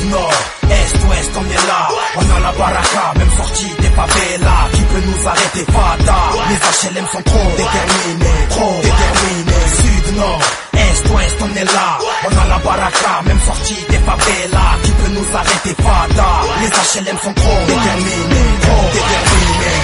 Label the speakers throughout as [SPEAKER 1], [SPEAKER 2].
[SPEAKER 1] nord, est, ouest, on est là. On a la baraka, même sortie des favelas. Qui peut nous arrêter, fada? Les HLM sont trop déterminés, trop déterminés. Sud, nord, est, ouest, on est là. On a la baraka, même sortie des favelas. Qui peut nous arrêter, fada? Les HLM sont trop déterminés, trop déterminés.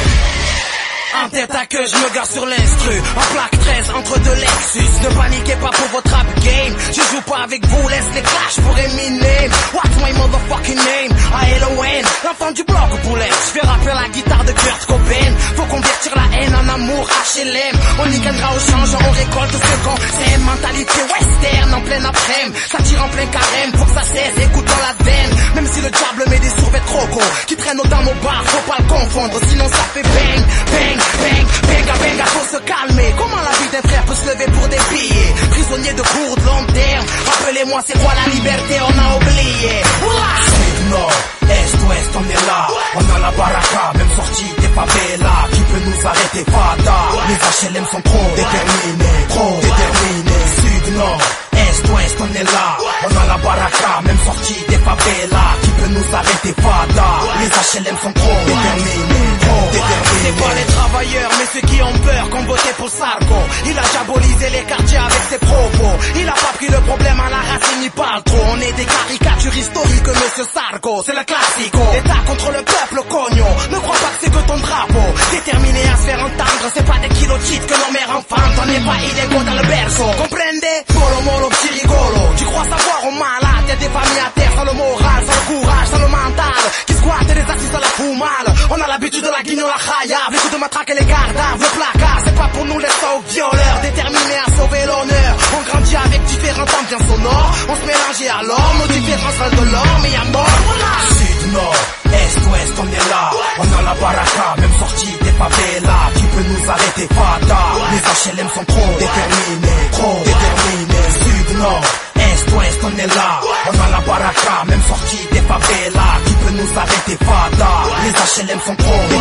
[SPEAKER 2] En tête à queue, je me gare sur l'instru. En plaque 13 entre deux Lexus. Ne paniquez pas pour votre rap game. Je joue pas avec vous, laisse les clashs pour Eminem. What's my motherfucking name? A-L-O-N, l'enfant du bloc poulet. Je vais rapper la guitare de Kurt Cobain. Faut convertir la haine en amour, HLM. On y gagnera au change, on récolte ce qu'on sème. Mentalité western en pleine après-midi. Ça tire en plein carême, faut que ça cesse, écoutons la veine. Même si le diable met des survêtements croco qui traînent dans nos bars, faut pas le confondre. Sinon ça fait bang, bang. Bang, benga, benga, faut se calmer. Comment la vie d'un frère peut se lever pour des billets? Prisonnier de court, de long terme. Rappelez-moi c'est quoi la liberté, on a oublié.
[SPEAKER 1] Sud, nord, est, ouest, on est là. On a la baraka, même sortie des favelas. Qui peut nous arrêter, fada? Les HLM sont trop déterminés, trop déterminés. Sud, nord, est, ouest, on est là. On a la baraka, même sortie des favelas. Qui peut nous arrêter, fada? Les HLM sont trop déterminés, trop déterminés.
[SPEAKER 2] C'est pas les travailleurs, mais ceux qui ont peur, qu'on votait pour Sarko. Il a diabolisé les quartiers avec ses propos. Il a pas pris le problème à la racine, il parle trop. On est des caricatures historiques, monsieur Sarko. C'est le classico. L'État contre le peuple, cognon. Ne crois pas que c'est que ton drapeau. Déterminé à se faire entendre, c'est pas des kilos de cheat que nos mères enfantent. On n'est pas illégaux dans le berceau. Comprendez? Molo, molo, petit rigolo. Tu crois savoir au malade? Y'a des familles à terre sans le moral, sans le courage, sans le mental. Qui squattent et les assistent à la foumale. On a l'habitude de la guignon, la chaya. Les coups de matraque et les gardaves, le placard. C'est pas pour nous les sauts violeurs. Déterminés à sauver l'honneur. On grandit avec différentes ambiances sonores. On se mélange et alors nos différences restent de l'or. Mais y'a mort, voilà.
[SPEAKER 1] Sud, nord, est, ouest, on est là. On a la baraka, même sortie des favelas. Qui peut nous arrêter, fada? Les HLM sont trop déterminés, trop déterminés. Sud, nord, est, ouest, on est là. On a la baraka, même sortie des favelas. Qui peut nous arrêter, fada? Les HLM sont trop